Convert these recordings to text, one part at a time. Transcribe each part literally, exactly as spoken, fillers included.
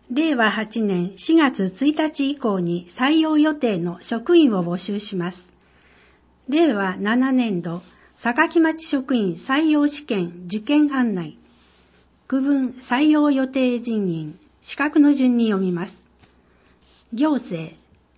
れいわはちねんしがつついたち以降に採用予定の職員を募集します。れいわななねんど坂町職員採用試験受験案内。区分採用予定人員、資格の順に読みます。行政。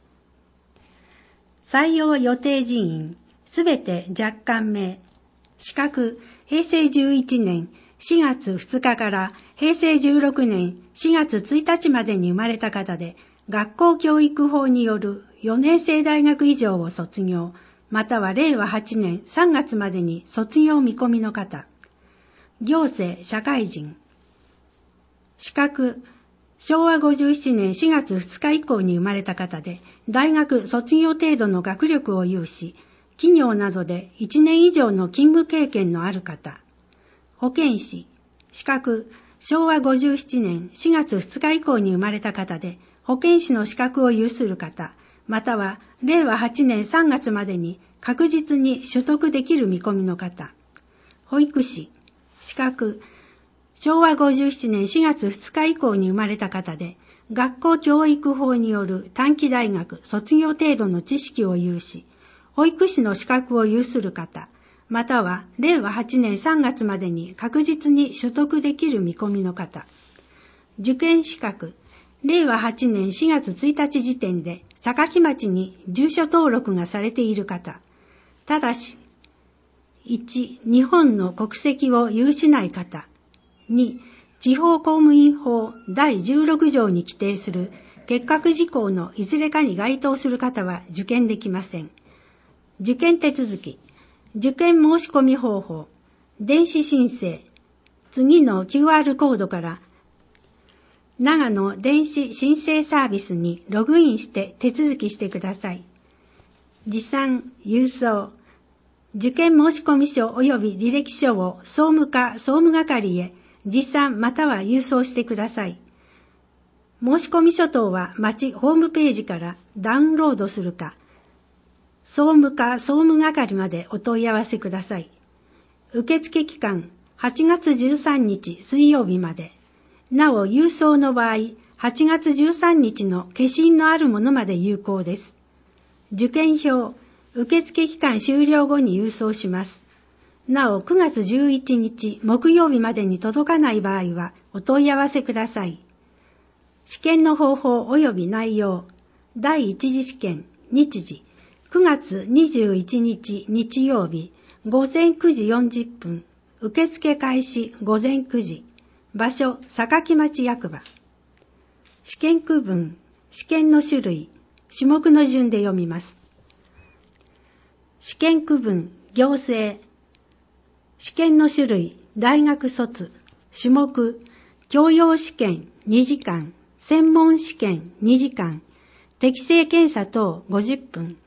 採用予定人員、すべて若干名。資格、へいせいじゅういちねんしがつふつかからへいせいじゅうろくねんしがつついたちまでに生まれた方で、学校教育法によるよねんせい大学以上を卒業、またはれいわはちねんさんがつまでに卒業見込みの方。行政、社会人。資格、しょうわごじゅうななねんしがつふつか以降に生まれた方で、大学卒業程度の学力を有し、企業などでいちねん以上の勤務経験のある方。保健師。資格、しょうわごじゅうななねんしがつふつか以降に生まれた方で、保健師の資格を有する方、またはれいわはちねんさんがつまでに確実に取得できる見込みの方。保育士。資格、しょうわごじゅうななねんしがつふつか以降に生まれた方で、学校教育法による短期大学卒業程度の知識を有し、保育士の資格を有する方、またはれいわはちねんさんがつまでに確実に取得できる見込みの方。受験資格、れいわはちねんしがつついたち時点で坂町に住所登録がされている方。ただし、いち、日本の国籍を有しない方。に、地方公務員法だいじゅうろくじょうに規定する結核事項のいずれかに該当する方は受験できません。受験手続き、受験申し込み方法、電子申請、次の キューアール コードから長野電子申請サービスにログインして手続きしてください。持参、郵送、受験申込書及び履歴書を総務課総務係へ持参または郵送してください。申込書等は町ホームページからダウンロードするか、総務課総務係までお問い合わせください。受付期間はちがつじゅうさんにち水曜日まで。なお郵送の場合、はちがつじゅうさんにちの消印のあるものまで有効です。受験票、受付期間終了後に郵送します。なおくがつじゅういちにち木曜日までに届かない場合はお問い合わせください。試験の方法及び内容。だいいち次試験、日時、くがつにじゅういちにち日曜日、ごぜんくじよんじゅっぷん、受付開始ごぜんくじ、場所、坂町役場。試験区分、試験の種類、種目の順で読みます。試験区分、行政。試験の種類、大学卒。種目、教養試験にじかん、専門試験にじかん、適性検査等ごじゅっぷん。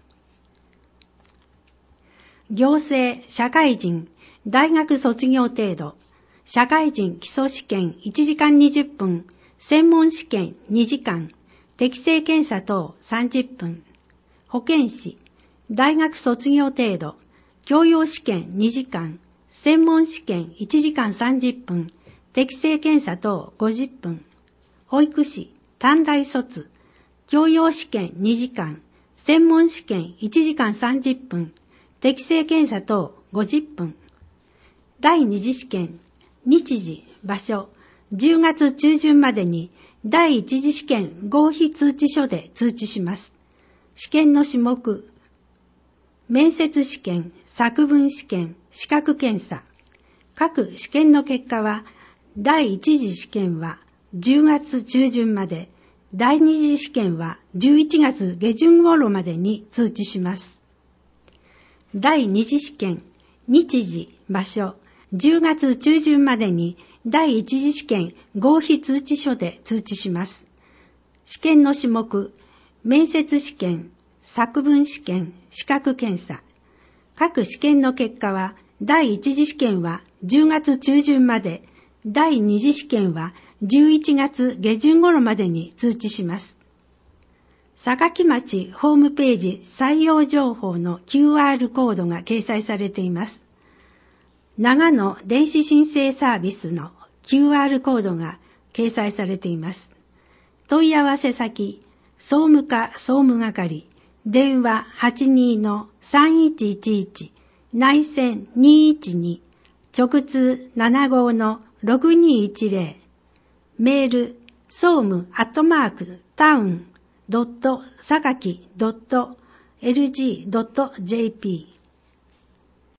行政、社会人、大学卒業程度。社会人基礎試験いちじかんにじゅっぷん、専門試験にじかん、適性検査等さんじゅっぷん。保健師、大学卒業程度、教養試験にじかん、専門試験いちじかんさんじゅっぷん、適性検査等ごじゅっぷん。保育士、短大卒、教養試験にじかん、専門試験いちじかんさんじゅっぷん、適性検査等ごじゅっぷん。だいに次試験、日時、場所、じゅうがつちゅうじゅんまでにだいいち次試験合否通知書で通知します。試験の種目、面接試験、作文試験、資格検査。各試験の結果は、だいいち次試験はじゅうがつちゅうじゅんまで、だいに次試験はじゅういちがつげじゅん頃までに通知します。だいに次試験、日時、場所、じゅうがつちゅうじゅんまでにだいいち次試験合否通知書で通知します。試験の種目、面接試験、作文試験、資格検査。各試験の結果は、だいいち次試験はじゅうがつちゅうじゅんまで、だいに次試験はじゅういちがつげじゅん頃までに通知します。坂町ホームページ採用情報の キューアール コードが掲載されています。長野電子申請サービスの キューアール コードが掲載されています。 問い合わせ先、総務課総務係、電話 はちにーのさんいちいちいち、内線にいちに、直通 ななごのろくにいちぜろ、メール、総務アットマークタウンドットさかきドットエルジードットジェーピー